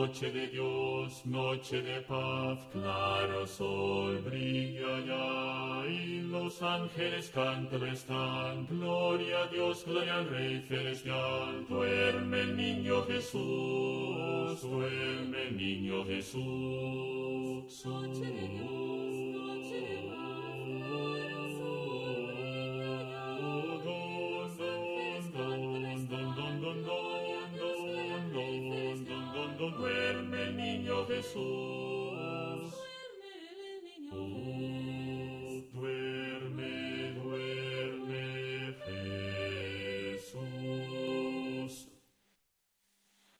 noche de Dios, noche de paz, claro sol brilla ya, y los ángeles cantan están, gloria a Dios, gloria al Rey celestial. Duerme el niño Jesús, duerme el niño Jesús. Noche de Dios, noche de paz, claro sol brilla ya, y los ángeles cantan están, gloria a Dios, gloria al Rey celestial. Duerme el niño Jesús.